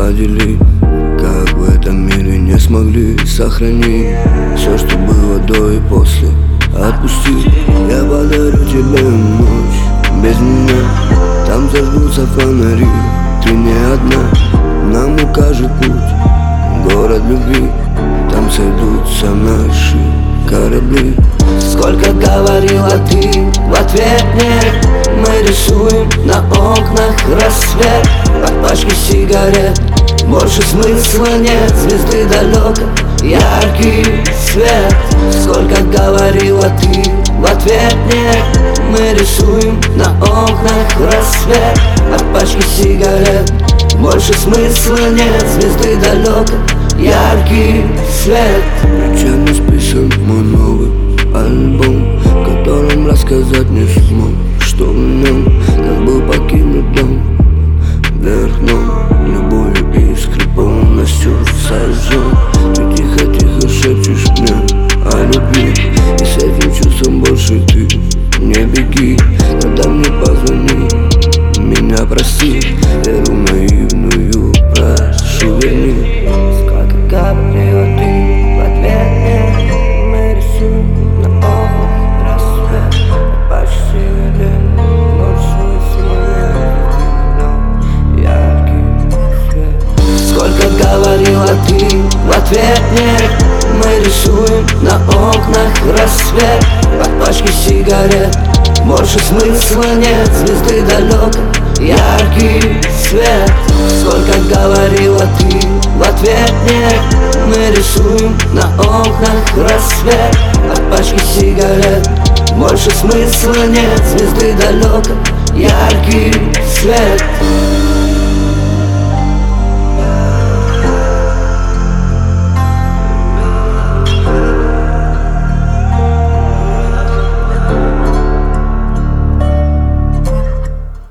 поделить, как в этом мире не смогли сохранить все, что было до и после. Отпусти, я подарю тебе ночь без меня. Там зажгутся фонари, ты не одна. Нам укажет путь город любви, там сойдутся наши корабли. Сколько говорила ты, в ответ нет. Мы рисуем на окнах рассвет от пачки сигарет. Больше смысла нет, звезды далеко, яркий свет. Сколько говорила ты, в ответ нет. Мы рисуем на окнах рассвет от пачки сигарет. Больше смысла нет, звезды далеко, яркий свет. Ночами списан мой новый альбом, в котором рассказать не смог, что в нем, как был покинут дом. Вверх дном, любовью и скрипом полностью сожжен. Ты тихо-тихо шепчешь мне о любви, и с этим чувством больше ты не беги. Когда мне позвони, меня прости, веру наивную прошу верни. Сколько говорила ты, в ответ нет. Мы рисуем на окнах рассвет от пачки сигарет. Больше смысла нет, яркий свет. Сколько говорила ты, в ответ нет. Мы рисуем на окнах рассвет от пачки сигарет. Больше смысла нет, звезды далеко, яркий свет. Сколько говорила ты, в ответ нет. Мы рисуем на окнах рассвет от пачки сигарет. Больше смысла нет, звезды далеко, яркий свет.